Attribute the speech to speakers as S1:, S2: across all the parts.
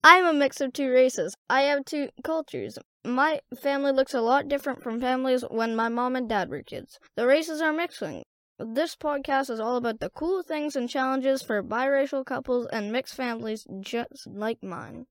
S1: I'm a mix of two races. I have two cultures. My family looks a lot different from families when my mom and dad were kids. The races are mixing. This podcast is all about the cool things and challenges for biracial couples and mixed families just like mine.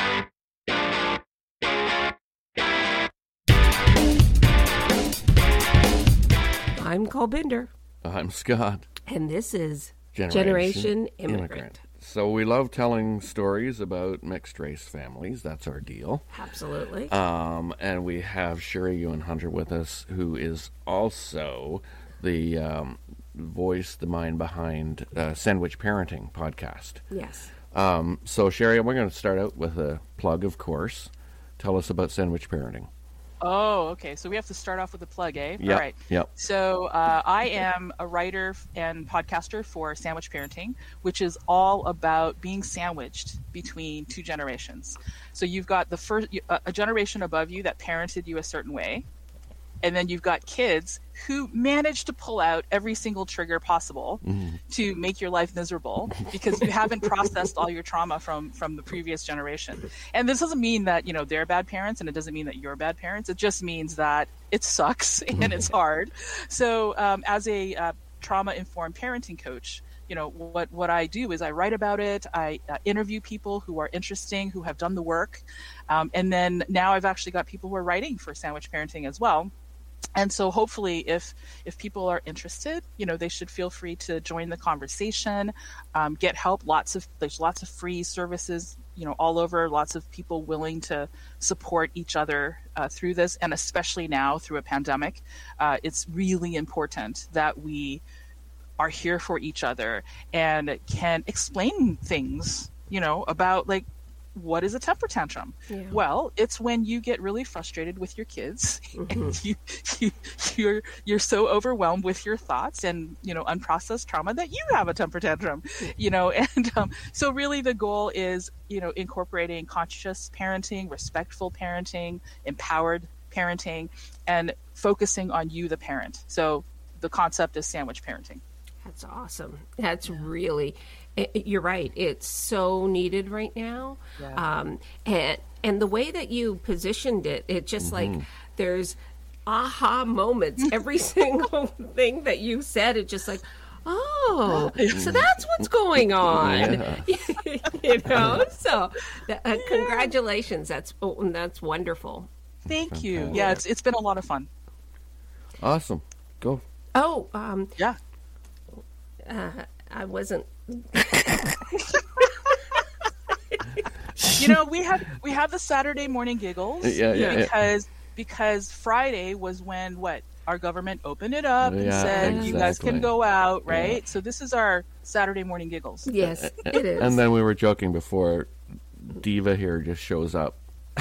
S2: I'm Cole Binder.
S3: I'm Scott.
S2: And this is Generation Immigrant.
S3: So we love telling stories about mixed-race families. That's our deal.
S2: Absolutely.
S3: And we have Sherry Ewan Hunter with us, who is also the voice, the mind behind Sandwich Parenting podcast.
S2: Yes.
S3: So Sherry, we're going to start out with a plug, of course. Tell us about Sandwich Parenting.
S4: Oh, okay. So we have to start off with a plug, eh?
S3: Yep,
S4: All right.
S3: Yep.
S4: So I am a writer and podcaster for Sandwich Parenting, which is all about being sandwiched between two generations. So you've got a generation above you that parented you a certain way, and then you've got kids who manage to pull out every single trigger possible to make your life miserable because you haven't processed all your trauma from the previous generation. And this doesn't mean that, they're bad parents, and it doesn't mean that you're bad parents. It just means that it sucks and it's hard. So as a trauma-informed parenting coach, what I do is I write about it. I interview people who are interesting, who have done the work. And then now I've actually got people who are writing for Sandwich Parenting as well. And so hopefully if people are interested, they should feel free to join the conversation, get help. There's lots of free services, all over, lots of people willing to support each other through this. And especially now through a pandemic, it's really important that we are here for each other and can explain things, about what is a temper tantrum? Yeah. Well, it's when you get really frustrated with your kids and you're so overwhelmed with your thoughts and, unprocessed trauma that you have a temper tantrum, and so really the goal is, incorporating conscious parenting, respectful parenting, empowered parenting, and focusing on you, the parent. So the concept is sandwich parenting.
S2: That's awesome. That's really, you're right. It's so needed right now. Yeah. And the way that you positioned it, it's just like there's aha moments. Every single thing that you said, it's just like, oh, so that's what's going on. Yeah. So congratulations. That's wonderful.
S4: Thank you. Yeah, it's been a lot of fun. Awesome.
S3: Go.
S2: Oh,
S4: yeah.
S2: I wasn't.
S4: We have the Saturday morning giggles. Because Friday was when our government opened it up and said exactly. You guys can go out, right? Yeah. So this is our Saturday morning giggles.
S2: Yes, it is.
S3: And then we were joking before Diva here just shows up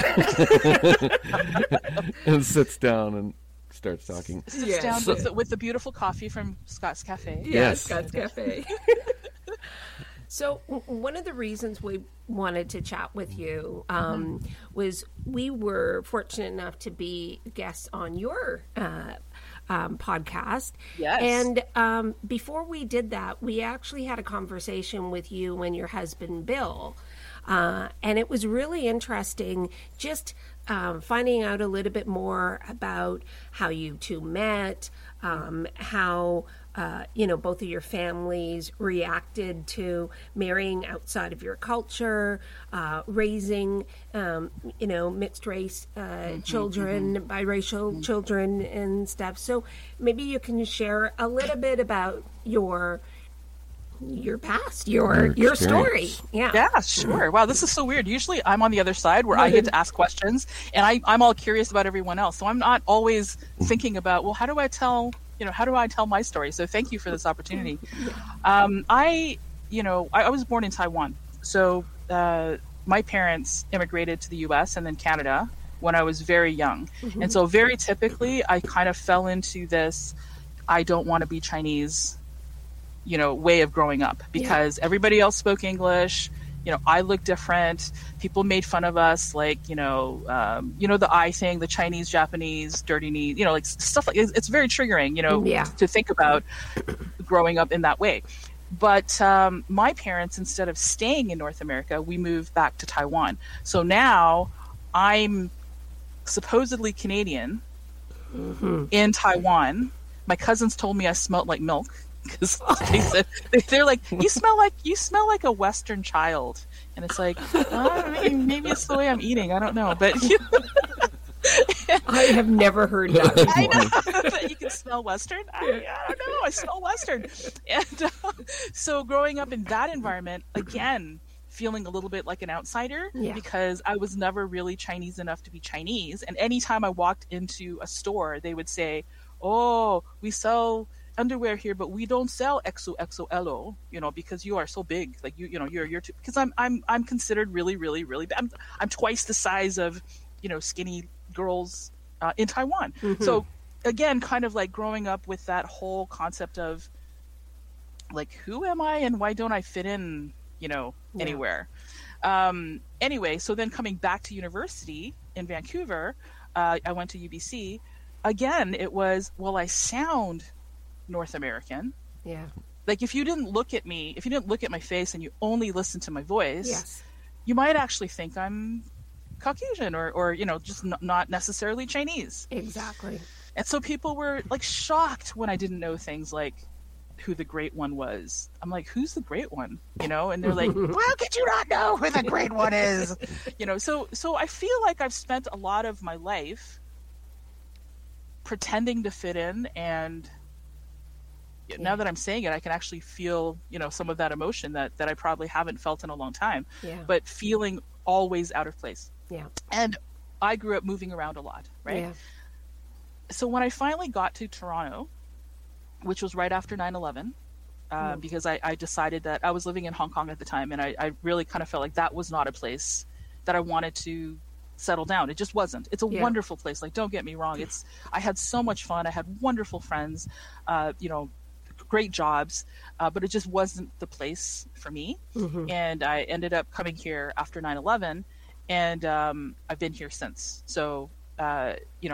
S3: and sits down and starts talking.
S4: Sits down with the beautiful coffee from Scott's Cafe.
S2: Yes, Scott's Cafe. So one of the reasons we wanted to chat with you was we were fortunate enough to be guests on your podcast.
S4: Yes.
S2: And before we did that, we actually had a conversation with you and your husband, Bill. And it was really interesting just finding out a little bit more about how you two met, how, both of your families reacted to marrying outside of your culture, raising, mixed race children, biracial children and stuff. So maybe you can share a little bit about your past, your story.
S4: Yeah, sure. Wow, this is so weird. Usually I'm on the other side where I get to ask questions and I'm all curious about everyone else. So I'm not always thinking about, well, how do I tell my story? So thank you for this opportunity. I was born in Taiwan. So my parents immigrated to the US and then Canada when I was very young. And so very typically I kind of fell into this, I don't want to be Chinese way of growing up because everybody else spoke English. I look different. People made fun of us, the eye thing, the Chinese, Japanese, dirty knee, stuff like it's very triggering, to think about growing up in that way. But my parents, instead of staying in North America, we moved back to Taiwan. So now I'm supposedly Canadian in Taiwan. My cousins told me I smelled like milk because they said they're like, you smell like a Western child, and it's like, maybe it's the way I'm eating. I don't know, but
S2: I have never heard that before.
S4: I know that you can smell Western. I don't know. I smell Western, and so growing up in that environment again. Feeling a little bit like an outsider because I was never really Chinese enough to be Chinese. And anytime I walked into a store, they would say, "Oh, we sell underwear here, but we don't sell XOXOLO, because you are so big. Like you're too, because I'm considered really, really, really bad. I'm twice the size of, skinny girls in Taiwan. Mm-hmm. So again, kind of like growing up with that whole concept of like, who am I and why don't I fit in? Anywhere. Anyway, so then coming back to university in Vancouver, I went to UBC. Again, it was, I sound North American.
S2: Yeah.
S4: Like if you didn't look at me, if you didn't look at my face and you only listened to my voice, you might actually think I'm Caucasian or just not necessarily Chinese.
S2: Exactly.
S4: And so people were like shocked when I didn't know things like who the great one was. I'm like, who's the great one? And they're like, how could you not know who the great one is? So I feel like I've spent a lot of my life pretending to fit in, and now that I'm saying it, I can actually feel, some of that emotion that I probably haven't felt in a long time, but feeling always out of place.
S2: Yeah.
S4: And I grew up moving around a lot, right?
S2: Yeah.
S4: So when I finally got to Toronto, which was right after 9/11, because I decided that I was living in Hong Kong at the time, and I really kind of felt like that was not a place that I wanted to settle down. It just wasn't. It's a wonderful place. Like, don't get me wrong. I had so much fun. I had wonderful friends, great jobs, but it just wasn't the place for me. Mm-hmm. And I ended up coming here after 9/11, and I've been here since. So, these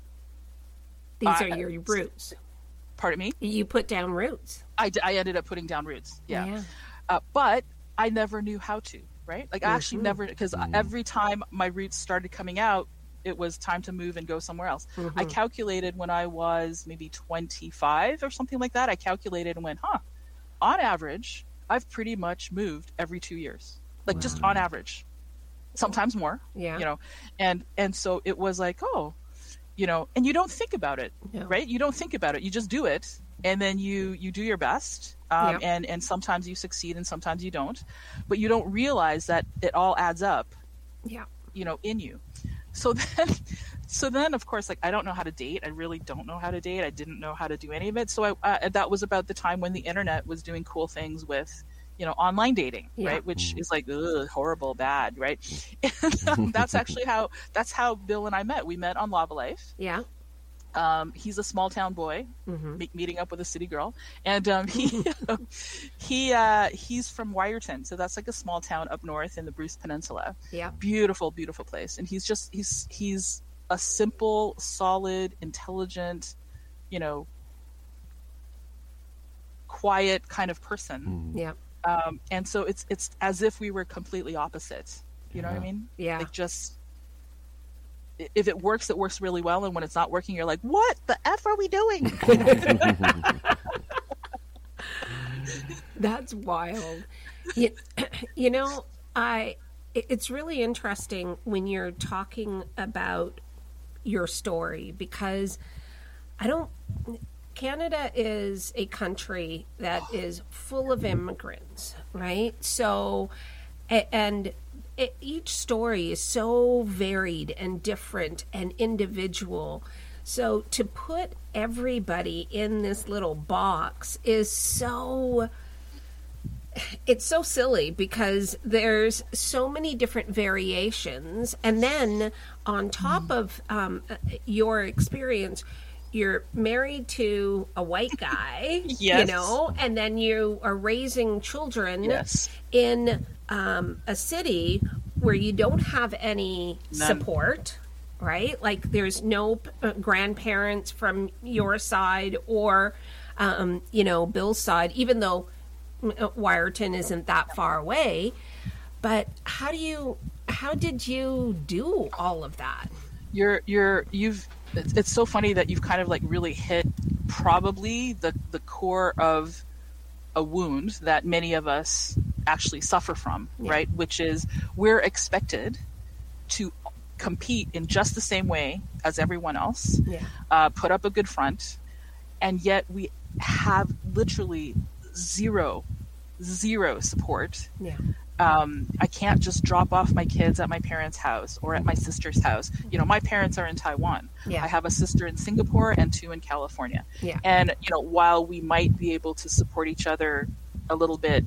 S2: are your roots.
S4: Pardon me?
S2: You put down roots.
S4: I ended up putting down roots. Yeah. But I never knew how to, right? Like I actually never, because every time my roots started coming out, it was time to move and go somewhere else. Mm-hmm. I calculated when I was maybe 25 or something like that. I calculated and went, on average, I've pretty much moved every 2 years, like just on average, sometimes more, and so it was like, and you don't think about it, right? You don't think about it. You just do it. And then you do your best. And sometimes you succeed and sometimes you don't, but you don't realize that it all adds up, in you. So then of course, like, I don't know how to date. I really don't know how to date. I didn't know how to do any of it. So that was about the time when the internet was doing cool things with, online dating, right? Which is like, horrible, bad, right? And that's how Bill and I met. We met on Lava Life.
S2: Yeah.
S4: He's a small town boy, meeting up with a city girl, and he's from Wyerton, so that's like a small town up north in the Bruce Peninsula.
S2: Yeah,
S4: beautiful, beautiful place. And he's a simple, solid, intelligent, quiet kind of person.
S2: Yeah.
S4: And so it's as if we were completely opposite. You know what I mean?
S2: Yeah.
S4: Like, just if it works really well, and when it's not working, you're like, what the F are we doing?
S2: That's wild. It's really interesting when you're talking about your story, because Canada is a country that is full of immigrants, right? So, each story is so varied and different and individual. So to put everybody in this little box is it's so silly, because there's so many different variations. And then on top of your experience, you're married to a white guy,
S4: yes.
S2: And then you are raising children in a city where you don't have any support, right? Like, there's no grandparents from your side or, Bill's side, even though Wyerton isn't that far away. But how did you do all of that?
S4: It's so funny that you've kind of like really hit probably the core of a wound that many of us actually suffer from, right? Which is we're expected to compete in just the same way as everyone else, put up a good front, and yet we have literally zero support. I can't just drop off my kids at my parents' house or at my sister's house. You know, my parents are in Taiwan. I have a sister in Singapore and 2 in California. And, you know, while we might be able to support each other a little bit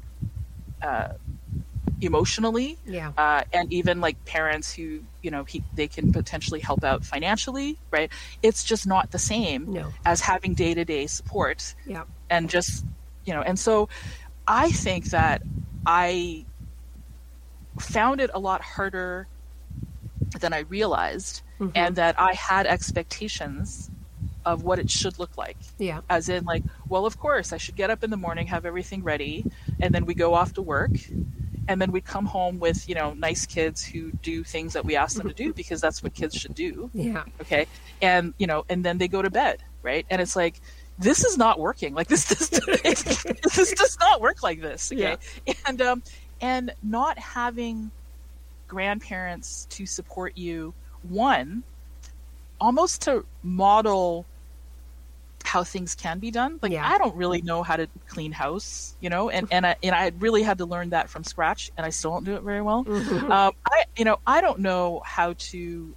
S4: emotionally, and even like parents who, you know, they can potentially help out financially, right? It's just not the same as having day-to-day support. And just, you know, and so I think that I found it a lot harder than I realized, and that I had expectations of what it should look like. As in, like, well, of course, I should get up in the morning, have everything ready, and then we go off to work, and then we come home with, you know, nice kids who do things that we ask them to do because that's what kids should do. Okay. And, you know, and then they go to bed, right? And it's like, this is not working. Like this does not work like this. Okay. And not having grandparents to support you, one, almost to model how things can be done. Like, I don't really know how to clean house, you know, and I really had to learn that from scratch, and I still don't do it very well. I don't know how to,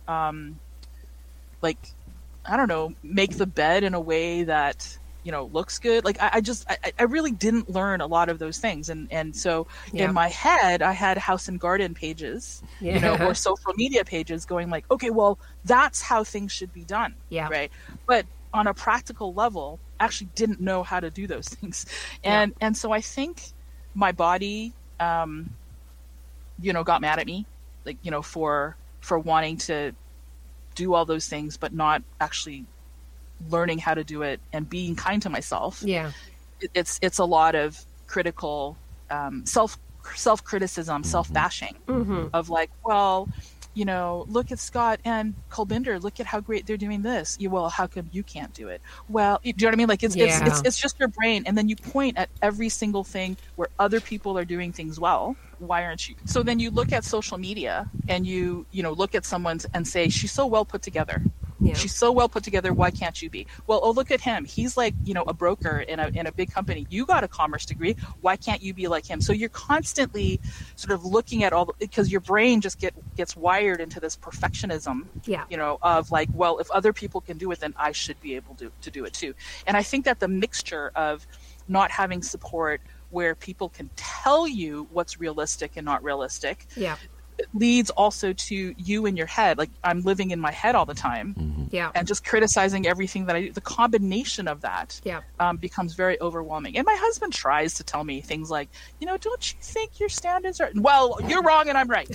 S4: make the bed in a way that, you know, looks good. Like I really didn't learn a lot of those things. And so in my head, I had house and garden pages, you know, or social media pages going like, okay, well, that's how things should be done. Right. But on a practical level, actually didn't know how to do those things. And so I think my body, you know, got mad at me, like, you know, for wanting to do all those things, but not actually learning how to do it and being kind to myself. It's a lot of critical self-criticism, self-bashing of like, well, you know, look at Scott and Kulbinder, look at how great they're doing this. Well, how come you can't do it? Well, do you know what I mean? Like it's just your brain, and then you point at every single thing where other people are doing things well. Why aren't you? So then you look at social media and you know, look at someone's and say, she's so well put together. She's so well put together. Why can't you be? Well, oh, look at him. He's like, you know, a broker in a big company. You got a commerce degree. Why can't you be like him? So you're constantly sort of looking at because your brain just gets wired into this perfectionism, you know, of like, well, if other people can do it, then I should be able to do it too. And I think that the mixture of not having support where people can tell you what's realistic and not realistic leads also to you in your head. Like, I'm living in my head all the time and just criticizing everything that I do. The combination of that becomes very overwhelming. And my husband tries to tell me things like, you know, don't you think your standards are, well, you're wrong and I'm right.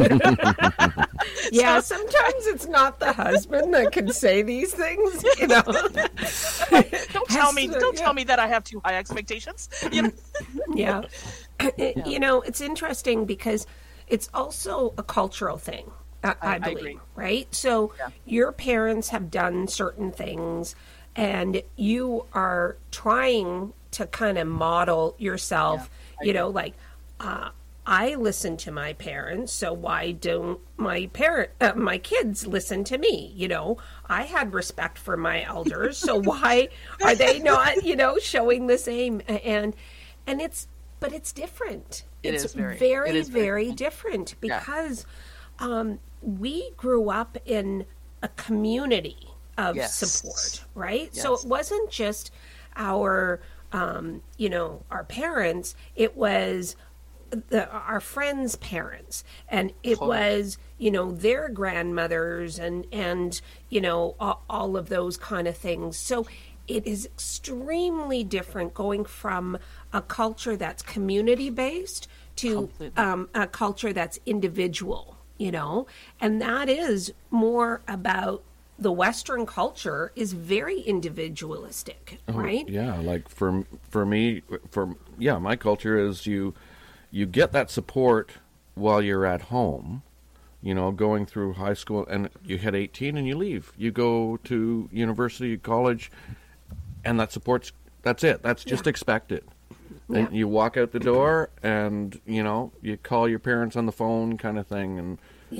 S2: Sometimes it's not the husband that can say these things, you know.
S4: Don't tell me that I have too high expectations, you know.
S2: You know, it's interesting because it's also a cultural thing, I believe, agree. Right? So your parents have done certain things and you are trying to kind of model yourself, you know, like, I listen to my parents, so why don't my kids listen to me? You know, I had respect for my elders, so why are they not, you know, showing the same? And it's different. It's very different because we grew up in a community of support, right? So it wasn't just our, you know, our parents. It was our friends' parents, and it was, you know, their grandmothers and you know, all of those kind of things. So it is extremely different going from a culture that's community-based to a culture that's individual, you know, and that is more about the Western culture is very individualistic, right?
S3: Yeah, like for me, for my culture is you get that support while you're at home, going through high school, and you hit 18 and you leave. You go to university, college, and that's it. That's just expected.
S2: Yeah.
S3: And you walk out the door, and you call your parents on the phone, kind of thing, and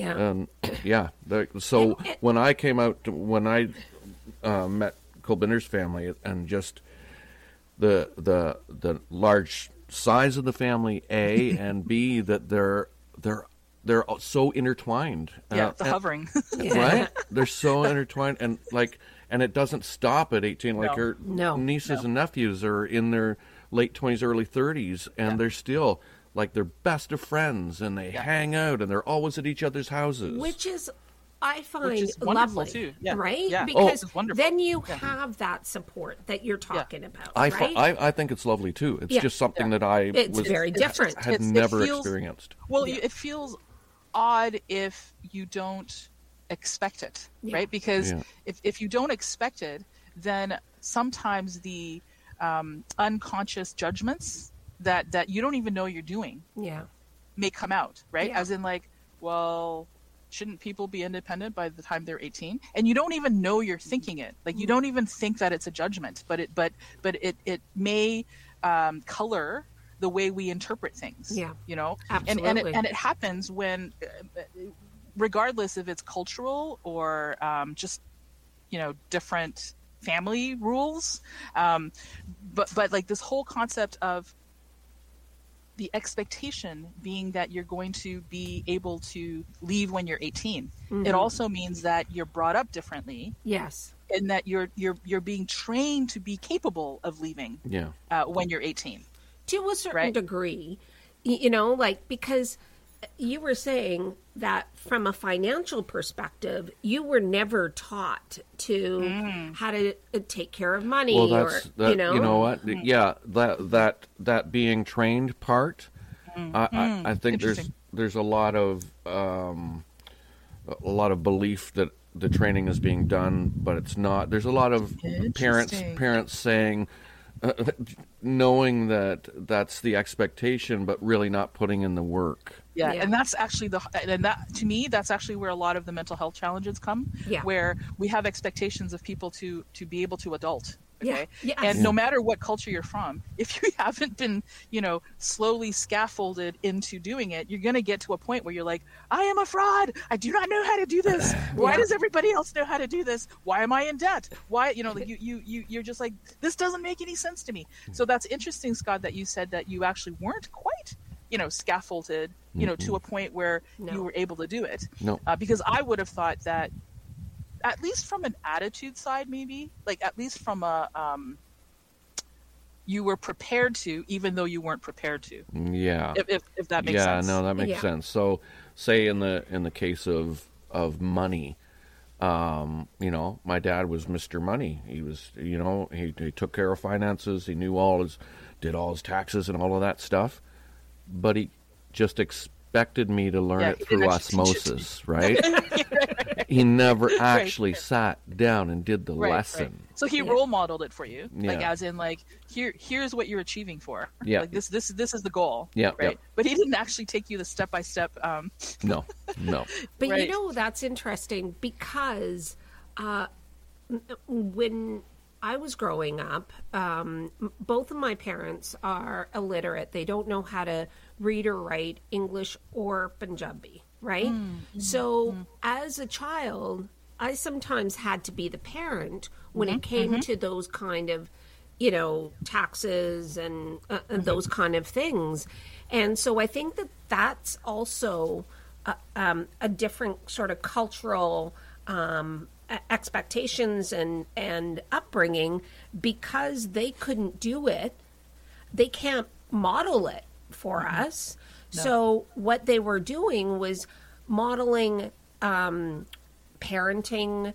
S3: so when I came out, when I met Kolbinder's family, and just the large size of the family, A, and B, that they're so intertwined.
S4: The hovering.
S3: Right? They're so intertwined, and it doesn't stop at 18. Like her nieces and nephews are in their late 20s, early 30s, and they're still they're best of friends, and they hang out, and they're always at each other's houses.
S2: Which is, I find,
S4: is wonderful
S2: lovely
S4: too. Yeah.
S2: Right?
S4: Yeah.
S2: Because
S4: it's wonderful.
S2: then you have that support that you're talking about.
S3: I
S2: right?
S3: think it's lovely too. It's just something that
S2: it's very different.
S3: Had never experienced.
S4: Well, it feels odd if you don't expect it, right? Because if you don't expect it, then sometimes the unconscious judgments that you don't even know you're doing may come out, right? As in well, shouldn't people be independent by the time they're 18? And you don't even know you're thinking it. You don't even think that it's a judgment, but it may color the way we interpret things.
S2: Absolutely.
S4: And it happens when, regardless if it's cultural or just different family rules, but this whole concept of the expectation being that you're going to be able to leave when you're 18. It also means that you're brought up differently.
S2: Yes.
S4: And that you're being trained to be capable of leaving when you're 18.
S2: To a certain degree, because you were saying that from a financial perspective, you were never taught to how to take care of money.
S3: Well, you know what? Yeah, that being trained part. I think there's a lot of belief that the training is being done, but it's not. There's a lot of parents saying, knowing that that's the expectation, but really not putting in the work.
S4: Yeah, and that's actually to me, that's actually where a lot of the mental health challenges come. Where we have expectations of people to be able to adult. Okay. And no matter what culture you're from, if you haven't been, slowly scaffolded into doing it, you're going to get to a point where you're like, I am a fraud. I do not know how to do this. Why does everybody else know how to do this? Why am I in debt? Why, you're just like, this doesn't make any sense to me. So that's interesting, Scott, that you said that you actually weren't quite, scaffolded, to a point where you were able to do it.
S3: No.
S4: Because I would have thought that, at least from an attitude side, maybe, at least from a, you were prepared to, even though you weren't prepared to.
S3: Yeah.
S4: If that makes sense.
S3: Yeah, no, that makes sense. So, say in the case of money, my dad was Mr. Money. He was, he took care of finances. He knew did all his taxes and all of that stuff, but he just expected me to learn it through osmosis, right? He never actually sat down and did the lesson.
S4: Right. So he role modeled it for you, as in here's what you're achieving for.
S3: Yeah.
S4: This is the goal.
S3: Yeah.
S4: Right.
S3: Yeah.
S4: But he didn't actually take you the step by step.
S3: No.
S2: But that's interesting because when I was growing up, both of my parents are illiterate. They don't know how to read or write English or Punjabi, right? So as a child, I sometimes had to be the parent when it came to those kind of, taxes and those kind of things. And so I think that that's also a different sort of cultural expectations and upbringing, because they couldn't do it. They can't model it for us. No. So what they were doing was modeling parenting,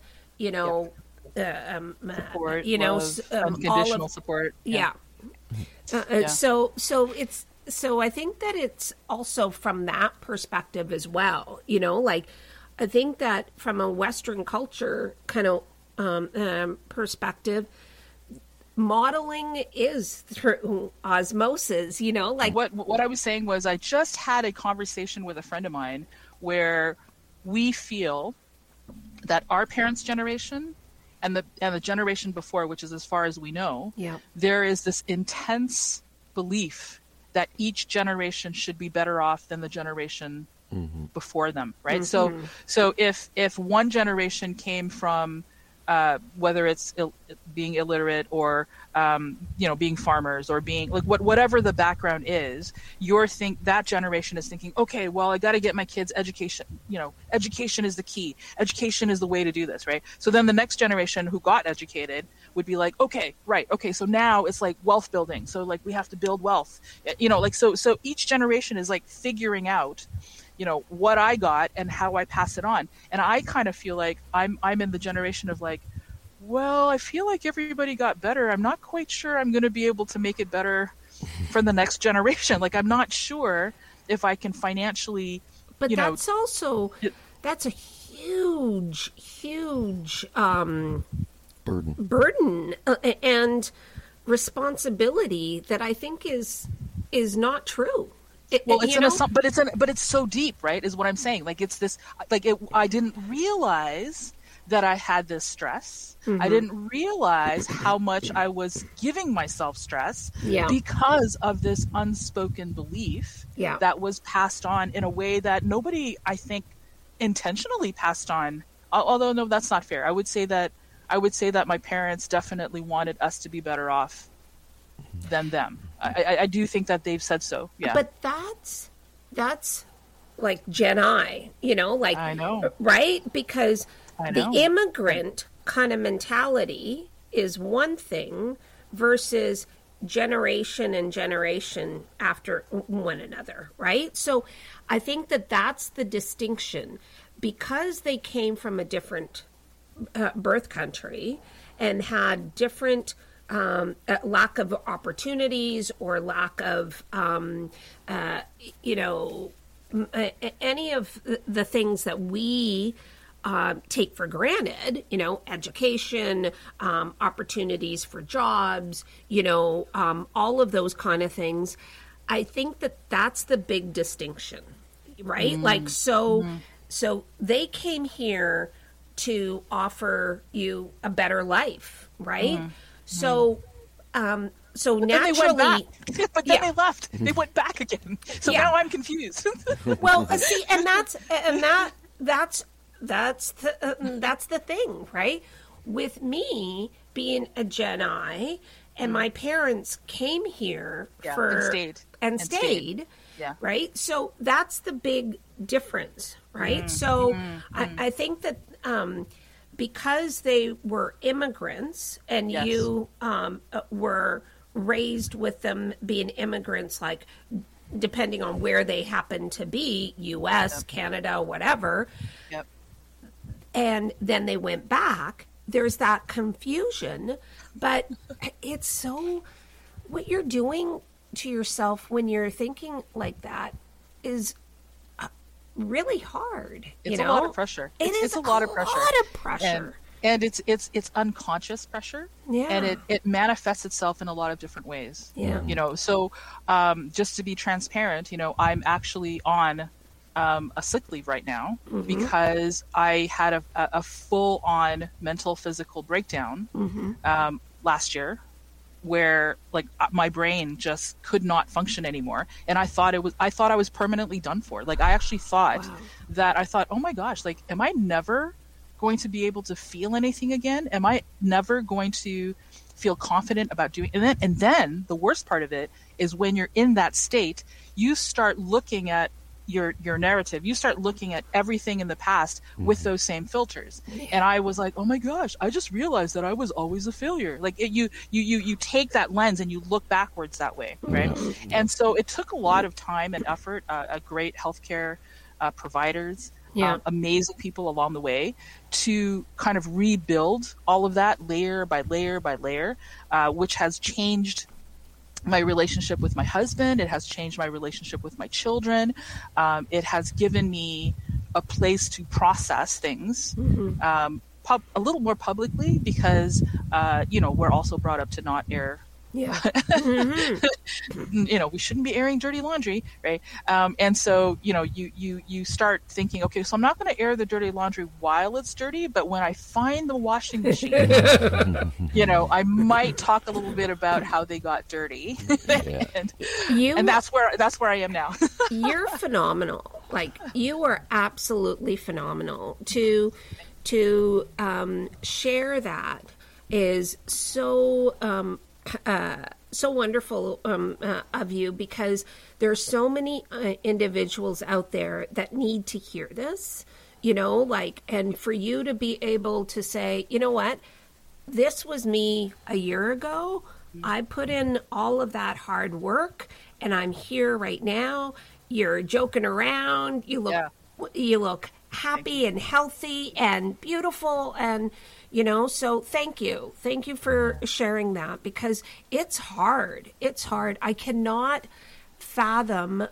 S4: support,
S2: unconditional
S4: support.
S2: So I think that it's also from that perspective as well. I think that from a Western culture kind of perspective, modeling is through osmosis, like
S4: What I was saying was, I just had a conversation with a friend of mine where we feel that our parents' generation and the generation before, which is as far as we know,
S2: Yeah.
S4: there is this intense belief that each generation should be better off than the generation before them, right? So if one generation came from whether it's being illiterate or being farmers or being like whatever the background is, that generation is thinking, okay, well, I got to get my kids education. Education is the key. Education is the way to do this, right? So then the next generation who got educated would be like, okay, right, okay, so now it's like wealth building. So like we have to build wealth, so each generation is like figuring out what I got and how I pass it on. And I kind of feel like I'm in the generation of like, well, I feel like everybody got better. I'm not quite sure I'm going to be able to make it better for the next generation. Like, I'm not sure if I can financially,
S2: but that's also, that's a huge burden and responsibility that I think is not true.
S4: But it's so deep, right? Is what I'm saying. Like, it's this, I didn't realize that I had this stress. I didn't realize how much I was giving myself stress because of this unspoken belief that was passed on in a way that nobody, I think, intentionally passed on. Although, no, that's not fair. I would say that my parents definitely wanted us to be better off than them. I do think that they've said so. Yeah.
S2: But that's like Gen I,
S4: I know.
S2: Right? Because
S4: I know.
S2: The immigrant kind of mentality is one thing versus generation and generation after one another, right? So I think that that's the distinction, because they came from a different birth country and had different lack of opportunities or lack of, any of the things that we take for granted, education, opportunities for jobs, all of those kind of things. I think that that's the big distinction, right? So they came here to offer you a better life, right? So naturally,
S4: they went back. But then they left. They went back again. So now I'm confused.
S2: Well, see, that's the thing, right? With me being a Gen I, and my parents came here and stayed.
S4: Yeah.
S2: Right. So that's the big difference, right? So I think that because they were immigrants and you were raised with them being immigrants, like depending on where they happen to be, U.S., Canada, whatever.
S4: Yep.
S2: And then they went back. There's that confusion, but it's so, what you're doing to yourself when you're thinking like that is really hard.
S4: It's a lot of pressure. It's a lot of pressure. And it's unconscious pressure.
S2: Yeah.
S4: And it manifests itself in a lot of different ways.
S2: Yeah.
S4: So just to be transparent, I'm actually on a sick leave right now because I had a full-on mental physical breakdown last year, where like my brain just could not function anymore, and I thought I was permanently done for. Like, I actually thought oh my gosh, like, am I never going to be able to feel anything again? Am I never going to feel confident about doing? And then the worst part of it is when you're in that state, you start looking at your narrative, you start looking at everything in the past with those same filters. And I was like, oh my gosh, I just realized that I was always a failure. Like, you take that lens and you look backwards that way, right? And so it took a lot of time and effort, a great healthcare providers, amazing people along the way, to kind of rebuild all of that layer by layer by layer, which has changed my relationship with my husband. It has changed my relationship with my children. It has given me a place to process things a little more publicly, because we're also brought up to not air.
S2: Yeah.
S4: We shouldn't be airing dirty laundry, right? And so, you start thinking, okay, so I'm not going to air the dirty laundry while it's dirty, but when I find the washing machine, I might talk a little bit about how they got dirty. and that's where I am now.
S2: You're phenomenal. Like, you are absolutely phenomenal. To share that is so so wonderful of you, because there's so many individuals out there that need to hear this, and for you to be able to say, you know what, this was me a year ago. I put in all of that hard work and I'm here right now. You're joking around. You look happy and healthy and beautiful, and so thank you for sharing that, because it's hard. I cannot fathom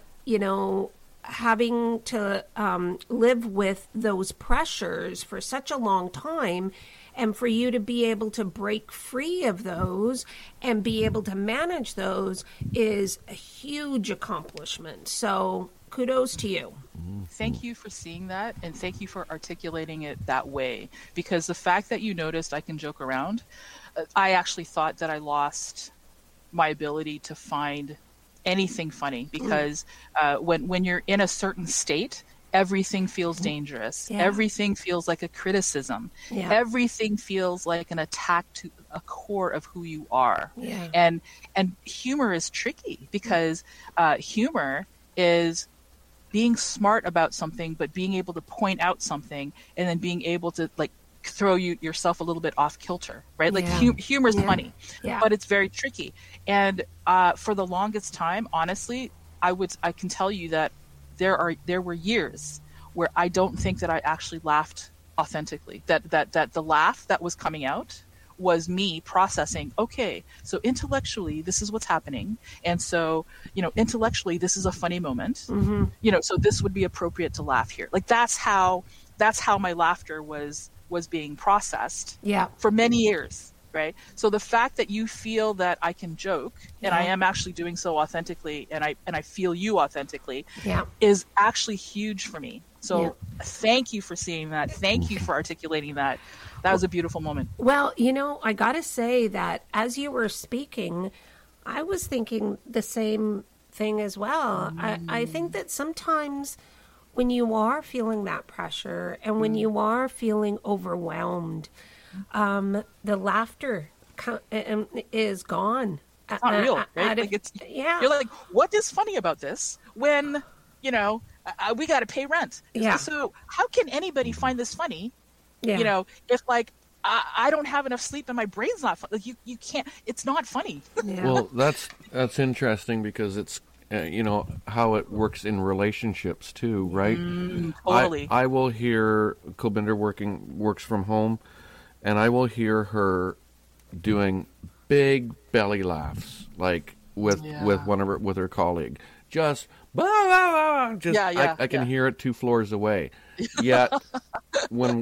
S2: having to live with those pressures for such a long time, and for you to be able to break free of those and be able to manage those is a huge accomplishment. So kudos to you.
S4: Thank you for seeing that, and thank you for articulating it that way, because the fact that you noticed I can joke around, I actually thought that I lost my ability to find anything funny, because when you're in a certain state, everything feels dangerous. Yeah. Everything feels like a criticism. Yeah. Everything feels like an attack to a core of who you are. Yeah. And humor is tricky, because humor is being smart about something, but being able to point out something and then being able to throw yourself a little bit off kilter, right? Like humor is funny, but it's very tricky. And for the longest time, honestly, I can tell you that there were years where I don't think that I actually laughed authentically. That the laugh that was coming out was me processing, okay, so intellectually this is what's happening, and so intellectually this is a funny moment. Mm-hmm. So this would be appropriate to laugh here. Like that's how my laughter was being processed for many years, right? So the fact that you feel that I can joke and I am actually doing so authentically, and I feel you authentically, is actually huge for me. So thank you for seeing that. Thank you for articulating that. That was a beautiful moment.
S2: Well, I got to say that as you were speaking, I was thinking the same thing as well. I think that sometimes when you are feeling that pressure and when you are feeling overwhelmed, the laughter is gone.
S4: It's not real, right? You're like, what is funny about this when, we got to pay rent? Yeah. So how can anybody find this funny? Yeah. If I don't have enough sleep and my brain's not fun, you can't. It's not funny.
S3: Yeah. Well, that's interesting, because it's how it works in relationships too, right?
S4: Totally.
S3: I will hear Kulbinder works from home, and I will hear her doing big belly laughs, like with her colleague, just blah, blah, blah, I can hear it 2 floors away. Yet when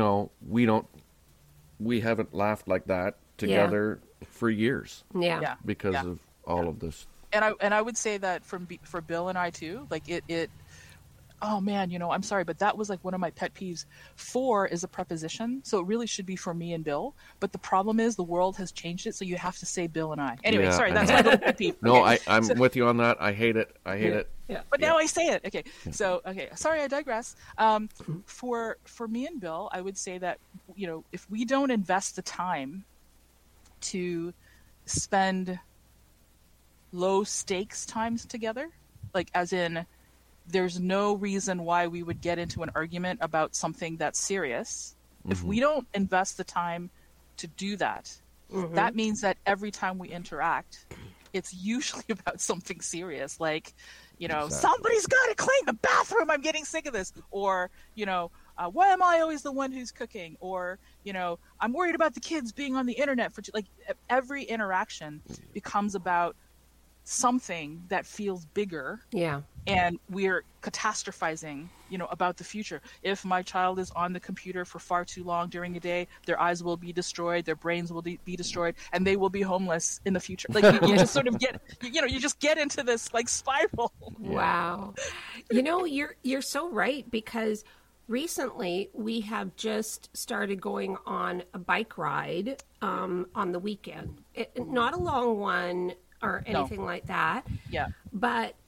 S3: we haven't laughed like that together for years. Because of all of this.
S4: And I would say that for Bill and I too, like it oh man, I'm sorry, but that was like one of my pet peeves. For is a preposition, so it really should be for me and Bill. But the problem is the world has changed it, so you have to say Bill and I. Anyway, sorry, that's my little pet peeve.
S3: No, I'm with you on that. I hate it.
S4: Yeah. But now I say it. Okay. So, sorry, I digress. For me and Bill, I would say that, if we don't invest the time to spend low stakes times together, like as in there's no reason why we would get into an argument about something that's serious. Mm-hmm. If we don't invest the time to do that, that means that every time we interact, it's usually about something serious, like, somebody's got to clean the bathroom. I'm getting sick of this. Or, why am I always the one who's cooking? Or, I'm worried about the kids being on the internet every interaction becomes about something that feels bigger. Yeah. And we're catastrophizing about the future. If my child is on the computer for far too long during a day, their eyes will be destroyed, their brains will be destroyed, and they will be homeless in the future. Like you just sort of get, you just get into this like spiral.
S2: Wow. You're so right, because recently we have just started going on a bike ride on the weekend. Not a long one or anything like that.
S4: Yeah.
S2: But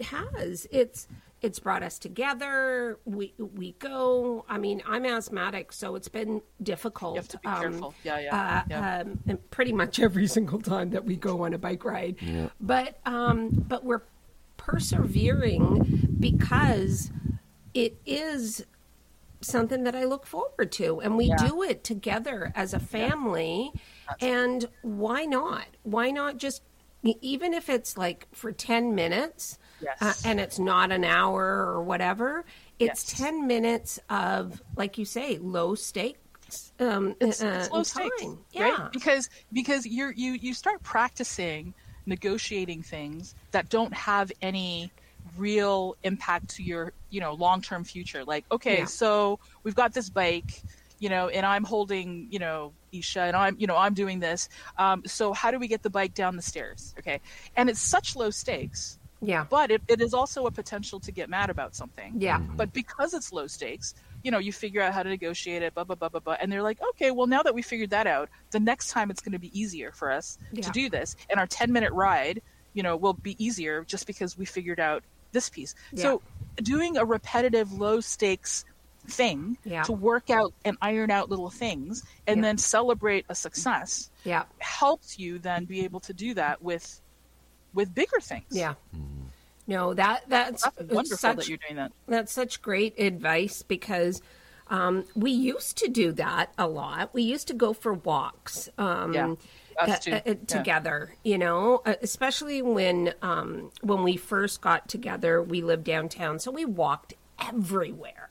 S2: it's brought us together. We go. I mean, I'm asthmatic, so it's been difficult.
S4: You have to be careful. Yeah.
S2: And pretty much every single time that we go on a bike ride.
S3: Yeah.
S2: But we're persevering because it is something that I look forward to, and we do it together as a family. And why not? Why not just, even if it's like for 10 minutes, and it's not an hour or whatever, it's 10 minutes of, like you say, low stakes.
S4: It's low stakes,
S2: yeah,
S4: right? Because you start practicing negotiating things that don't have any real impact to your long-term future. Like, okay, so we've got this bike, and I'm holding Isha, and I'm doing this, so how do we get the bike down the stairs? Okay. And it's such low stakes, but it is also a potential to get mad about something, but because it's low stakes, you figure out how to negotiate it, blah blah blah blah blah, and they're like, okay, well, now that we figured that out, the next time it's going to be easier for us to do this, and our 10-minute ride will be easier just because we figured out this piece. So doing a repetitive low stakes thing to work out and iron out little things and then celebrate a success helps you then be able to do that with bigger things.
S2: No, that's
S4: wonderful that you're doing that.
S2: That's such great advice, because we used to do that a lot. We used to go for walks together, especially when we first got together. We lived downtown, so we walked everywhere,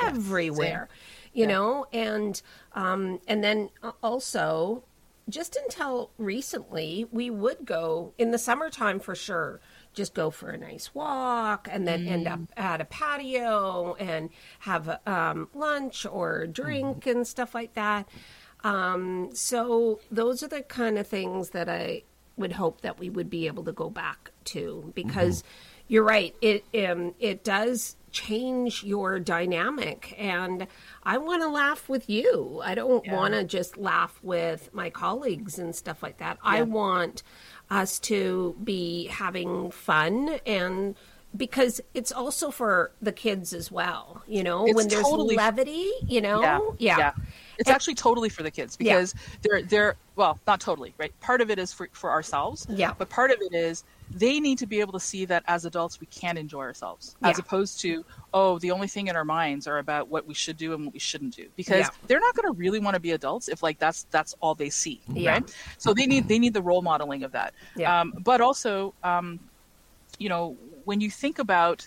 S2: and then also, just until recently, we would go in the summertime for sure. Just go for a nice walk and then end up at a patio and have lunch or a drink and stuff like that. So those are the kind of things that I would hope that we would be able to go back to, because you're right. It does change your dynamic, and I want to laugh with you. I don't want to just laugh with my colleagues and stuff like that. I want us to be having fun, and because it's also for the kids as well, when there's
S4: totally
S2: levity,
S4: It's actually totally for the kids, because they're well, not totally, right? Part of it is for ourselves, but part of it is they need to be able to see that as adults we can enjoy ourselves, as opposed to, the only thing in our minds are about what we should do and what we shouldn't do, because they're not going to really want to be adults if like that's all they see, right? So they need the role modeling of that. But also, when you think about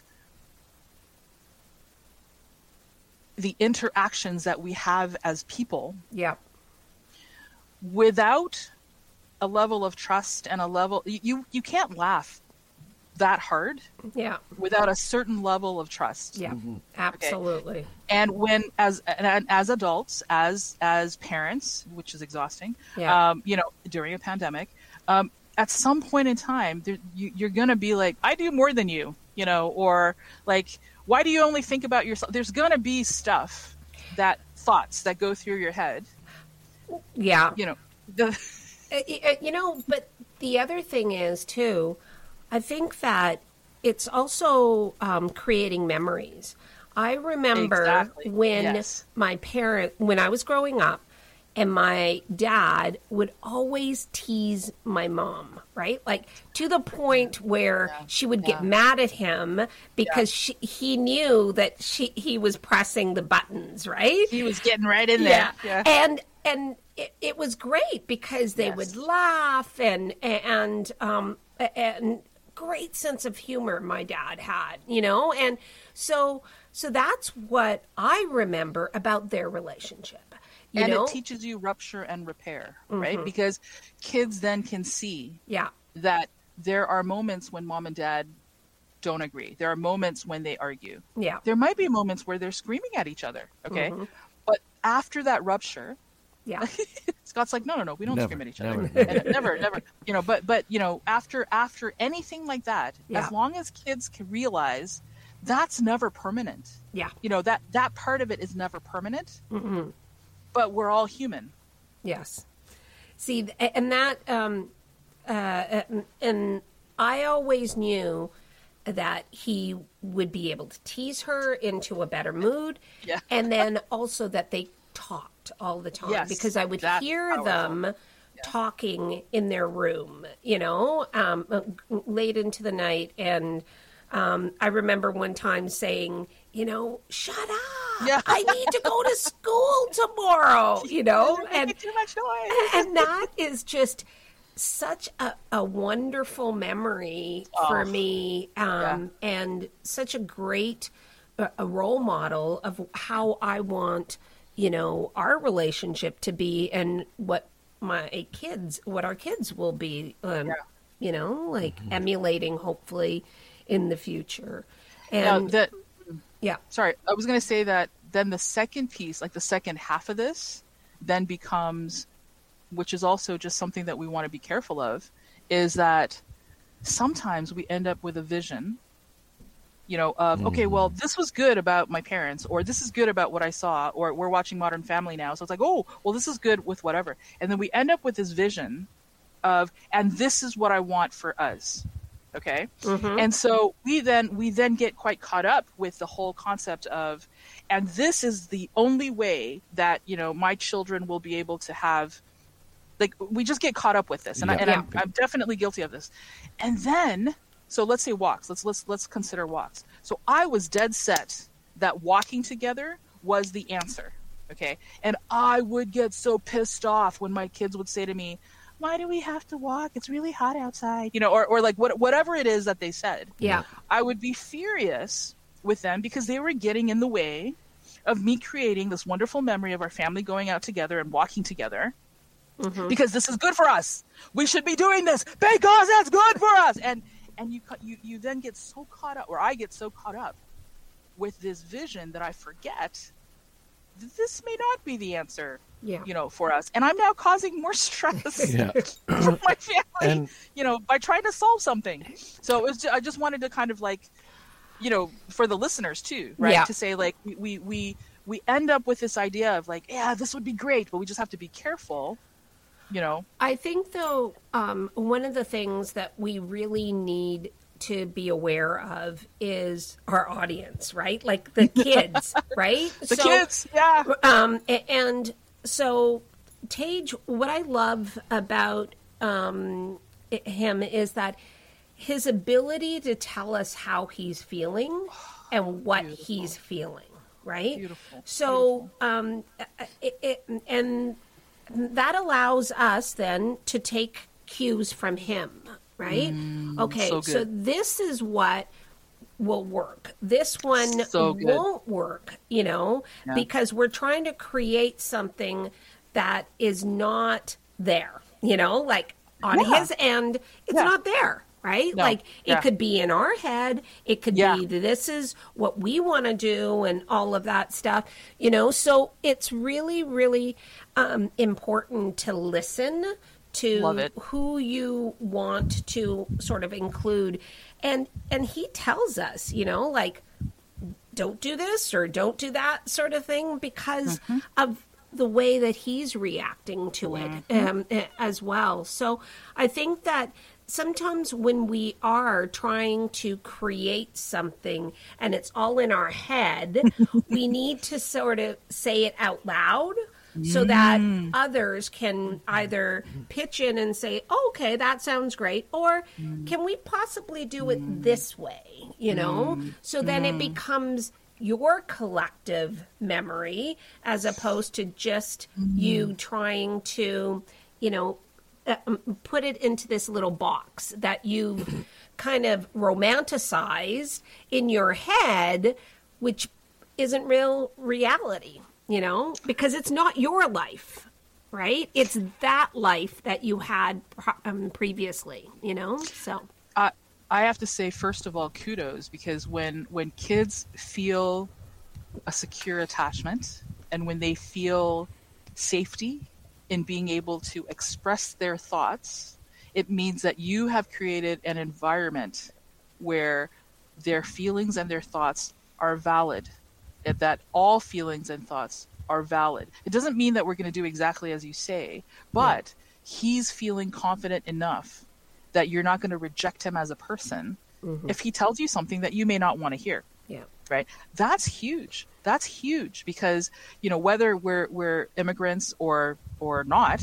S4: the interactions that we have as people, without a level of trust and a level, you can't laugh that hard without a certain level of trust.
S2: Absolutely.
S4: Okay? And when as adults, as parents, which is exhausting, during a pandemic, at some point in time, you're going to be like, I do more than you, or like, why do you only think about yourself? There's going to be thoughts that go through your head.
S2: But the other thing is too, I think that it's also creating memories. I remember when when I was growing up, and my dad would always tease my mom, right? Like to the point where she would get mad at him because he knew that he was pressing the buttons, right?
S4: He was getting right in there.
S2: And it was great because they would laugh and great sense of humor my dad had, and so that's what I remember about their relationship.
S4: It teaches you rupture and repair, right? Because kids then can see that there are moments when mom and dad don't agree. There are moments when they argue.
S2: Yeah.
S4: There might be moments where they're screaming at each other. Okay. But after that rupture,
S2: Yeah.
S4: Scott's like, no, we don't
S3: Never,
S4: scream at each other.
S3: never.
S4: And never. You know, but you know, after anything like that,
S2: Yeah.
S4: as long as kids can realize that's never permanent.
S2: Yeah.
S4: You know, that part of it is never permanent. But we're all human.
S2: Yes. See, and that, and I always knew that he would be able to tease her into a better mood.
S4: Yeah.
S2: And then also that they talked all the time,
S4: Yes,
S2: because I would
S4: that's
S2: hear
S4: powerful.
S2: them talking in their room, you know, late into the night. And I remember one time saying, you know, shut up.
S4: Yeah.
S2: I need to go to school tomorrow, you know,
S4: You're
S2: and
S4: making too much noise.
S2: and that is just such a wonderful memory for me, and such a great a role model of how I want, you know, our relationship to be, and what our kids will be, you know, like emulating hopefully in the future. And
S4: Sorry, I was going to say that then the second piece, like the second half of this, then becomes, which is also just something that we want to be careful of, is that sometimes we end up with a vision, you know, of, okay, well, this was good about my parents, or this is good about what I saw, or we're watching Modern Family now. So it's like, oh, well, this is good with whatever. And then we end up with this vision of, and this is what I want for us. Okay. And so we then get quite caught up with the whole concept of, and this is the only way that, you know, my children will be able to have, like, we just get caught up with this. And, I'm definitely guilty of this. And then, so let's say walks, let's consider walks. So I was dead set that walking together was the answer. Okay. And I would get so pissed off when my kids would say to me, why do we have to walk? It's really hot outside, you know, or like whatever it is that they said.
S2: Yeah.
S4: I would be furious with them because they were getting in the way of me creating this wonderful memory of our family going out together and walking together. Because this is good for us. We should be doing this because it's good for us. And you then get so caught up, or I get so caught up with this vision that I forget that this may not be the answer. You know, for us. And I'm now causing more stress for my family, you know, by trying to solve something. So it was I just wanted to kind of like, you know, for the listeners too, right?
S2: Yeah.
S4: To say like, we end up with this idea of like, yeah, this would be great, but we just have to be careful, you know?
S2: I think though, one of the things that we really need to be aware of is our audience, right? Like the kids, right?
S4: The kids, yeah.
S2: And so, Tage, what I love about him is that his ability to tell us how he's feeling and what he's feeling, right?
S4: Beautiful.
S2: So, and that allows us then to take cues from him, right? Okay, so this is what will work. This one won't work, you know, because we're trying to create something that is not there, you know, like on his end, it's not there, right?
S4: No.
S2: Like it could be in our head. It could be, this is what we want to do and all of that stuff, you know, so it's really, really important to listen to who you want to sort of include. And he tells us, you know, like, don't do this or don't do that sort of thing because of the way that he's reacting to it as well. So I think that sometimes when we are trying to create something and it's all in our head, we need to sort of say it out loud so that others can either pitch in and say, oh, okay, that sounds great, or can we possibly do it this way, you know? So then it becomes your collective memory as opposed to just you trying to, you know, put it into this little box that you've kind of romanticized in your head, which isn't real reality. You know, because it's not your life, right? It's that life that you had previously, you know? So
S4: I have to say, first of all, kudos, because when kids feel a secure attachment and when they feel safety in being able to express their thoughts, it means that you have created an environment where their feelings and their thoughts are valid, that all feelings and thoughts are valid. It doesn't mean that we're going to do exactly as you say, but he's feeling confident enough that you're not going to reject him as a person if he tells you something that you may not want to hear.
S2: Yeah.
S4: Right. That's huge. That's huge because, whether we're immigrants or not,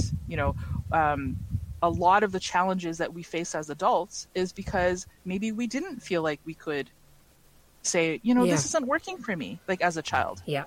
S4: a lot of the challenges that we face as adults is because maybe we didn't feel like we could say, this isn't working for me, like as a child.
S2: Yeah.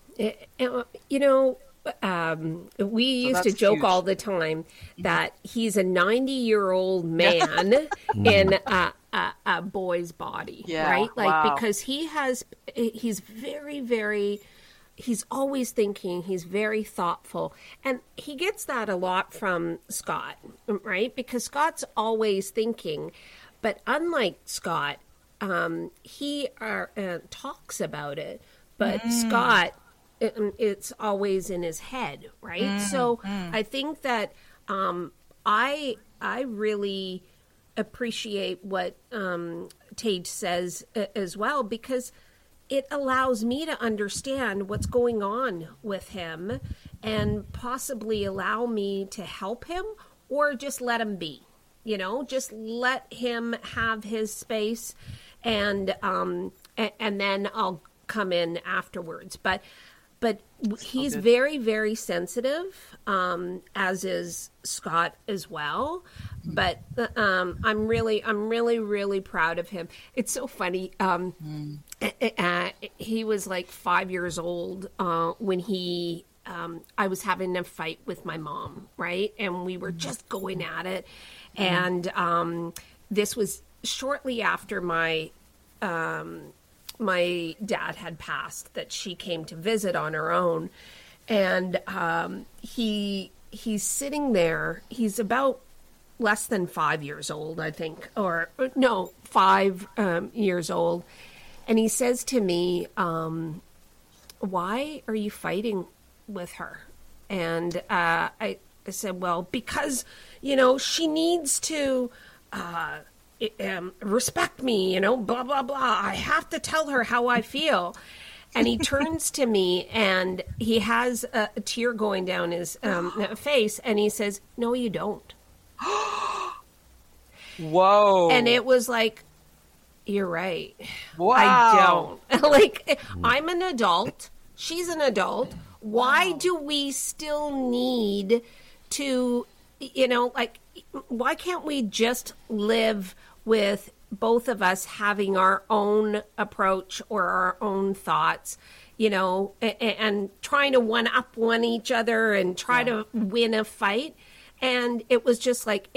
S2: We used to joke all the time that he's a 90-year-old man in a boy's body, right? Like, because he's very, very, he's always thinking, he's very thoughtful. And he gets that a lot from Scott, right? Because Scott's always thinking. But unlike Scott, he talks about it, but Scott, it's always in his head, right? So I think that I really appreciate what Tage says as well, because it allows me to understand what's going on with him and possibly allow me to help him or just let him be, just let him have his space and then I'll come in afterwards. But he's very, very sensitive, as is Scott as well. But I'm really, really proud of him. It's so funny. He was like 5 years old when I was having a fight with my mom, right? And we were just going at it. And this was shortly after my dad had passed, that she came to visit on her own. And he's sitting there. He's about less than 5 years old, I think, or no, 5 years old. And he says to me, why are you fighting with her? And I said, well, because, she needs to respect me, blah, blah, blah. I have to tell her how I feel. And he turns to me and he has a tear going down his face. And he says, no, you don't.
S4: Whoa.
S2: And it was like, you're right.
S4: Wow.
S2: I don't. Like, I'm an adult. She's an adult. Why do we still need to, why can't we just live with both of us having our own approach or our own thoughts, and trying to one-up each other and try to win a fight? And it was just like,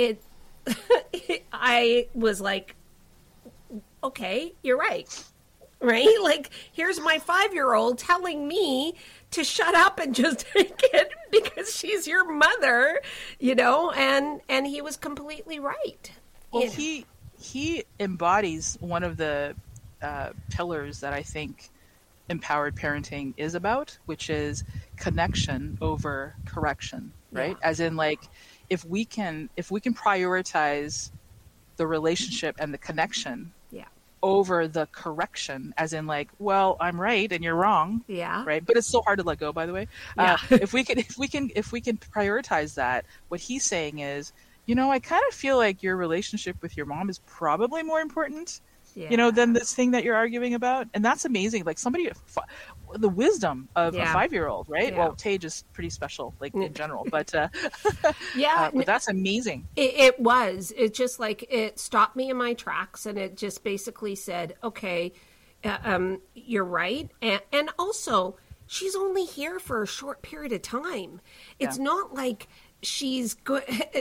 S2: I was like, okay, you're right. Right? Like, here's my 5-year-old telling me to shut up and just take it because she's your mother, and he was completely right.
S4: Well, he embodies one of the pillars that I think empowered parenting is about, which is connection over correction, right? Yeah. As in, like, if we can prioritize the relationship and the connection over the correction, as in, like, well, I'm right and you're wrong, right? But it's so hard to let go, by the way. If we can prioritize that, what he's saying is, I kind of feel like your relationship with your mom is probably more important, than this thing that you're arguing about. And that's amazing. Like, the wisdom of a 5-year-old, right? Yeah. Well, Tage is pretty special, like, in general, but but that's amazing.
S2: It was. It just, like, it stopped me in my tracks, and it just basically said, okay, you're right. And also, she's only here for a short period of time. It's not like she's good.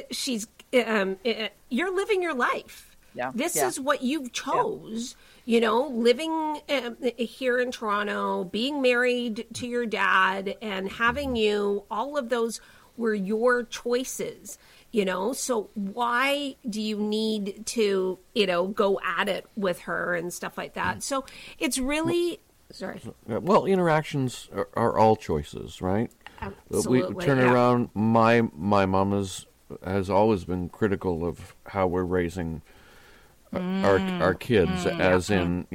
S2: You're living your life. Yeah. This is what you chose, living here in Toronto, being married to your dad and having you, all of those were your choices, So why do you need to, go at it with her and stuff like that? So it's really, sorry.
S3: Well, interactions are all choices, right?
S2: Absolutely,
S3: We turn around. My mom has always been critical of how we're raising our kids, as in,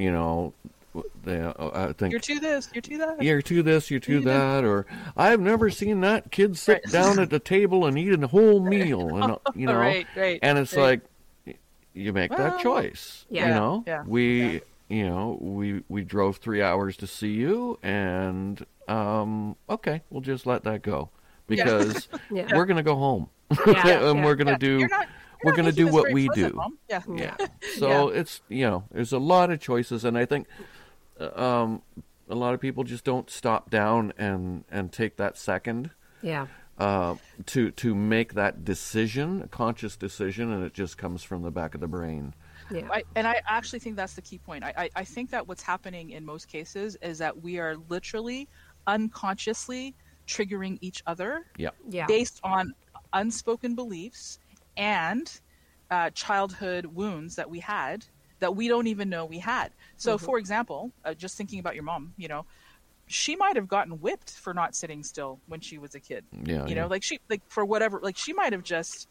S3: I think
S4: You're to this, you're to that.
S3: you're to this, you're to that, or I've never seen that kid sit down at the table and eat a whole meal, and
S4: Right.
S3: and it's
S4: right.
S3: like you make that choice.
S2: Yeah.
S4: Yeah.
S3: We drove 3 hours to see you, and okay, we'll just let that go because
S2: Yeah.
S3: we're gonna go home,
S2: Yeah.
S3: and we're gonna do. We're going to do what we do.
S4: Yeah.
S2: Yeah.
S3: So it's, there's a lot of choices. And I think a lot of people just don't stop down and take that second
S2: Yeah.
S3: to make that decision, a conscious decision, and it just comes from the back of the brain.
S2: Yeah.
S4: I actually think that's the key point. I think that what's happening in most cases is that we are literally unconsciously triggering each other
S3: Yeah.
S2: Yeah.
S4: based on unspoken beliefs and childhood wounds that we had that we don't even know we had. So, for example, just thinking about your mom, she might have gotten whipped for not sitting still when she was a kid.
S3: Yeah.
S4: For whatever, she might have just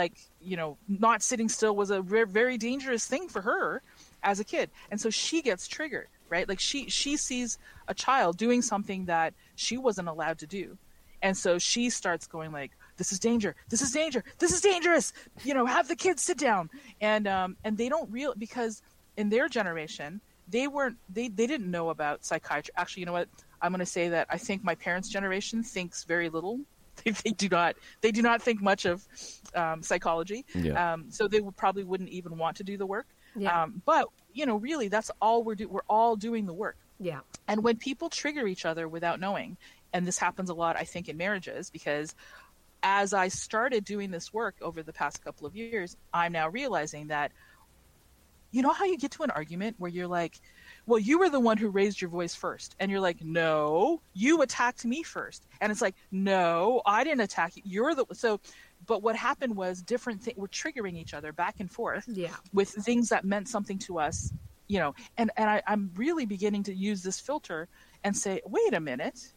S4: not sitting still was a very dangerous thing for her as a kid. And so she gets triggered, right? Like she sees a child doing something that she wasn't allowed to do. And so she starts going like, this is danger. This is danger. This is dangerous. Have the kids sit down. And they don't because in their generation, they didn't know about psychiatry. Actually, you know what? I'm going to say that I think my parents' generation thinks very little. They do not think much of psychology.
S3: Yeah.
S4: So they probably wouldn't even want to do the work.
S2: Yeah.
S4: But really, that's all we're doing. We're all doing the work.
S2: Yeah.
S4: And when people trigger each other without knowing, and this happens a lot, I think, in marriages, because as I started doing this work over the past couple of years, I'm now realizing that, how you get to an argument where you're like, well, you were the one who raised your voice first. And you're like, no, you attacked me first. And it's like, no, I didn't attack you. But what happened was we're triggering each other back and forth with things that meant something to us, and I'm really beginning to use this filter and say, wait a minute,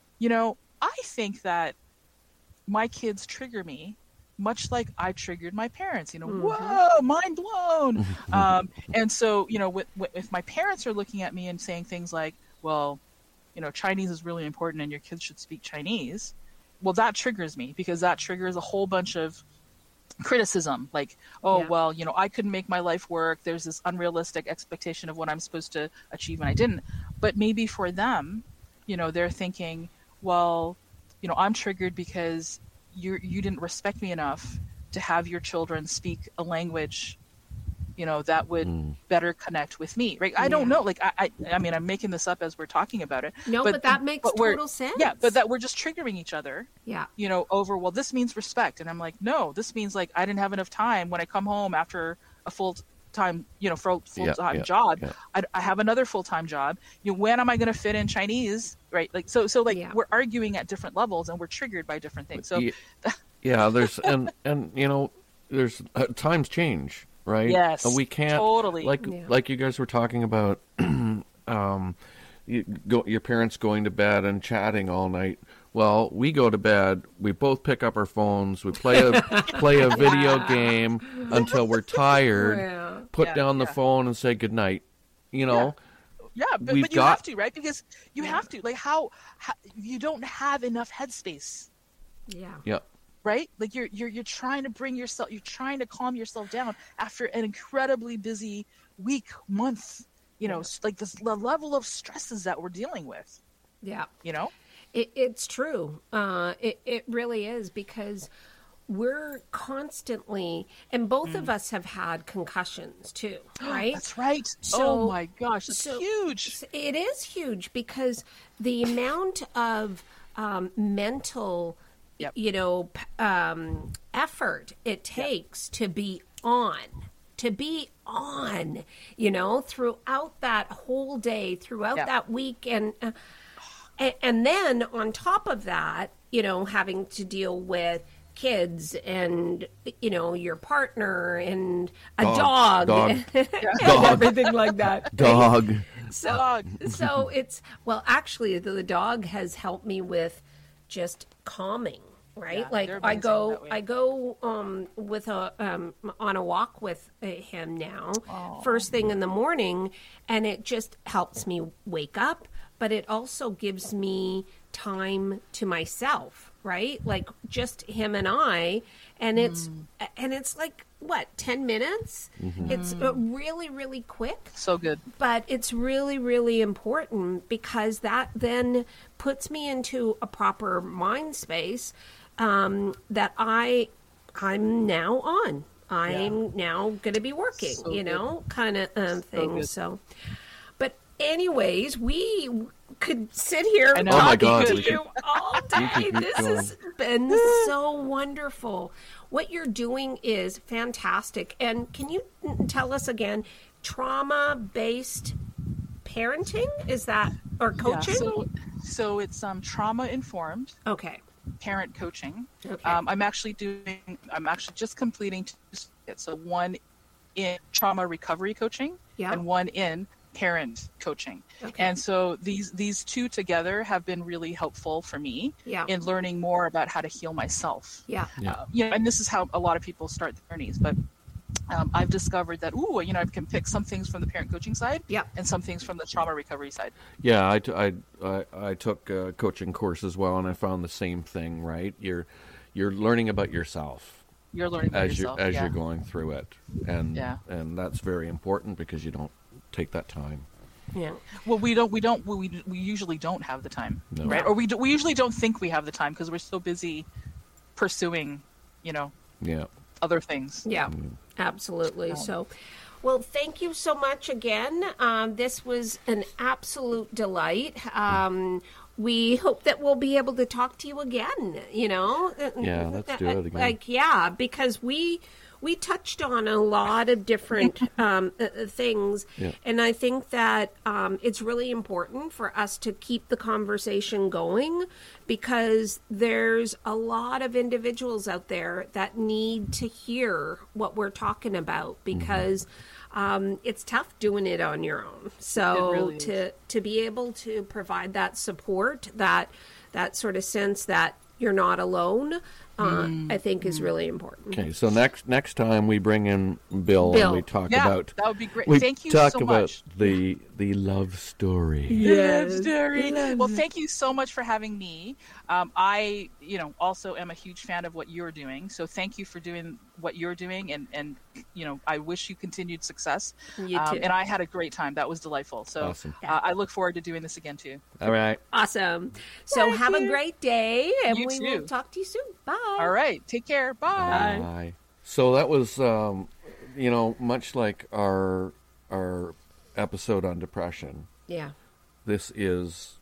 S4: I think that my kids trigger me much like I triggered my parents, whoa, mind blown. And so, if my parents are looking at me and saying things like, well, Chinese is really important and your kids should speak Chinese. Well, that triggers me because that triggers a whole bunch of criticism. Like, well, I couldn't make my life work. There's this unrealistic expectation of what I'm supposed to achieve and I didn't. But maybe for them, they're thinking, well, I'm triggered because you didn't respect me enough to have your children speak a language, that would better connect with me. Right? I don't know. Like, I mean, I'm making this up as we're talking about it.
S2: No, but that makes total sense.
S4: Yeah, but that we're just triggering each other.
S2: Yeah.
S4: Over, well, this means respect. And I'm like, no, this means like I didn't have enough time when I come home after a full-time job. Yeah. I have another full-time job. When am I going to fit in Chinese? Right? Like, so we're arguing at different levels and we're triggered by different things. So
S3: there's there's times change, right?
S4: Yes,
S3: we can't
S4: totally
S3: like you guys were talking about your parents going to bed and chatting all night. Well, we go to bed, we both pick up our phones, we play a video game until we're tired, put down the phone and say goodnight.
S4: Yeah, but you have to, right? Because you have to. Like, how you don't have enough headspace.
S3: Yeah.
S4: Right? Like you're trying to trying to calm yourself down after an incredibly busy week, month. Like the level of stresses that we're dealing with.
S2: Yeah. It's true. It really is, because we're constantly, and both of us have had concussions too, right?
S4: That's right.
S2: So,
S4: oh my gosh, that's huge.
S2: It is huge because the amount of mental, effort it takes to be on, throughout that whole day, throughout that week, and then on top of that, having to deal with kids and, you know, your partner and a dog.
S3: Dog.
S2: and everything like that.
S3: Dog.
S2: So it's, well, actually the dog has helped me with just calming, right?
S4: Yeah,
S2: like
S4: they're
S2: I
S4: amazing
S2: go
S4: that way.
S2: with on a walk with him now first thing in the morning, and it just helps me wake up, but it also gives me time to myself, right? Like just him and I, and it's like what, 10 minutes? It's really, really quick.
S4: So good.
S2: But it's really, really important because that then puts me into a proper mind space that I'm now on. I'm now going to be working,
S4: So
S2: you know, kind of thing.
S4: good.
S2: So, but anyways, we could sit here
S4: I know.
S3: Oh my
S2: talking
S3: God,
S2: to
S3: we
S2: you all day.
S3: keep
S2: This
S3: going.
S2: has been so wonderful. What you're doing is fantastic. And can you tell us again, trauma-based parenting, is that, or coaching?
S4: Yeah, so it's trauma informed
S2: Okay.
S4: parent coaching.
S2: Okay.
S4: I'm actually just completing two certificates. So one in trauma recovery coaching
S2: Yeah.
S4: and one in parent coaching.
S2: Okay.
S4: And so these two together have been really helpful for me
S2: Yeah.
S4: in learning more about how to heal myself.
S2: Yeah.
S4: And this is how a lot of people start their journeys, but I've discovered that, I can pick some things from the parent coaching side
S2: Yeah.
S4: and some things from the trauma recovery side.
S3: Yeah, I took a coaching course as well, and I found the same thing. Right, you're learning about yourself
S4: You're learning about
S3: as
S4: yourself.
S3: you're going through it, and
S4: Yeah.
S3: and that's very important because you don't take that time.
S2: Yeah.
S4: Well, we usually don't have the time,
S3: No.
S4: right? Or we usually don't think we have the time because we're so busy pursuing,
S3: Yeah.
S4: other things.
S2: Yeah, absolutely. So, well, thank you so much again. This was an absolute delight. We hope that we'll be able to talk to you again,
S3: Yeah, let's do it again.
S2: Because we touched on a lot of different things,
S3: Yeah.
S2: and I think that it's really important for us to keep the conversation going because there's a lot of individuals out there that need to hear what we're talking about because it's tough doing it on your own. So
S4: It really is.
S2: to be able to provide that support, that sort of sense that you're not alone, I think is really important.
S3: Okay, so next time we bring in Bill.
S2: Bill.
S3: And we talk
S4: Yeah,
S3: about
S4: that would be great.
S3: we
S4: Thank you
S3: talk
S4: so
S3: about
S4: much.
S3: the love story.
S2: Yes.
S4: Well, thank you so much for having me. I, also am a huge fan of what you're doing. So thank you for doing what you're doing, and I wish you continued success.
S2: You too.
S4: And I had a great time. That was delightful. So
S3: Awesome.
S4: I look forward to doing this again too.
S3: All right.
S2: Awesome. So
S4: Thank
S2: have a
S4: you.
S2: great day, and
S4: You
S2: we
S4: too.
S2: will talk to you soon. Bye.
S4: All right, take care. Bye.
S3: Bye. So that was, much like our episode on depression.
S2: Yeah.
S3: This is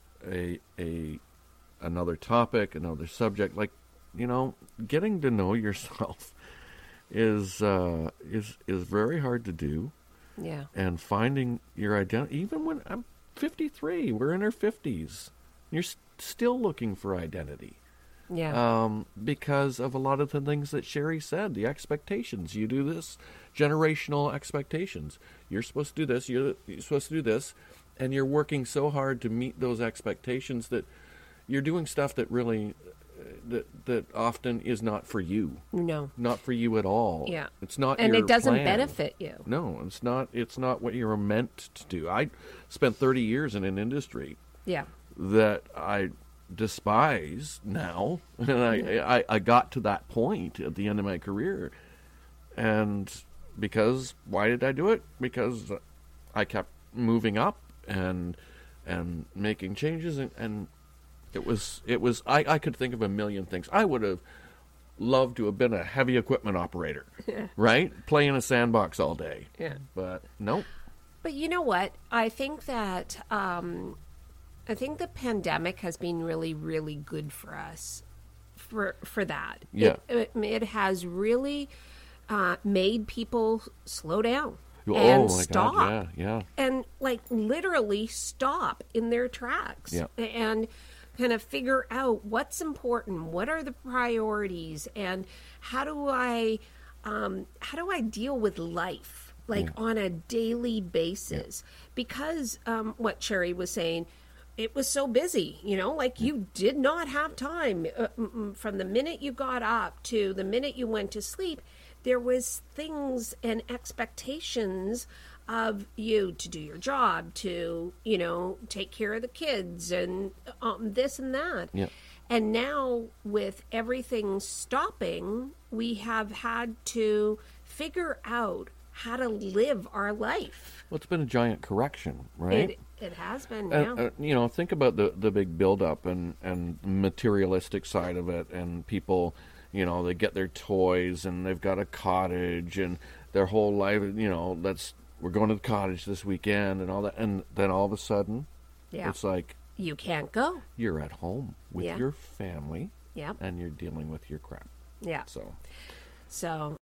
S3: another topic, another subject. Like, getting to know yourself is very hard to do,
S2: Yeah.
S3: and finding your identity. Even when I'm 53, we're in our 50s. You're still looking for identity.
S2: Yeah.
S3: Because of a lot of the things that Sherry said, the expectations. You do this, generational expectations. You're supposed to do this, you're supposed to do this, and you're working so hard to meet those expectations that you're doing stuff that really, that often is not for you.
S2: No.
S3: Not for you at all.
S2: Yeah.
S3: It's not
S2: And
S3: your
S2: it doesn't
S3: plan.
S2: benefit you.
S3: No, it's not what you're meant to do. I spent 30 years in an industry
S2: Yeah.
S3: that I despise now, and I got to that point at the end of my career, and because why did I do it? Because I kept moving up and making changes, and it was I could think of a million things. I would have loved to have been a heavy equipment operator, right? Play in a sandbox all day.
S2: Yeah.
S3: But nope.
S2: But you know what? I think that I think the pandemic has been really, really good for us for that.
S3: Yeah.
S2: It has really made people slow down
S3: Oh
S2: and
S3: my
S2: stop.
S3: God, yeah.
S2: And like literally stop in their tracks.
S3: Yeah.
S2: And kind of figure out what's important, what are the priorities, and how do I deal with life like on a daily basis? Because what Sherry was saying, it was so busy, like you did not have time from the minute you got up to the minute you went to sleep. There was things and expectations of you to do your job, to, take care of the kids and this and that.
S3: Yeah.
S2: And now with everything stopping, we have had to figure out how to live our life.
S3: Well, it's been a giant correction, right?
S2: It has been, yeah.
S3: Think about the big buildup and materialistic side of it, and people, they get their toys and they've got a cottage and their whole life, we're going to the cottage this weekend and all that, and then all of a sudden, it's like
S2: you can't go.
S3: You're at home with your family, and you're dealing with your crap.
S2: Yeah. So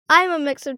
S1: I'm a mix of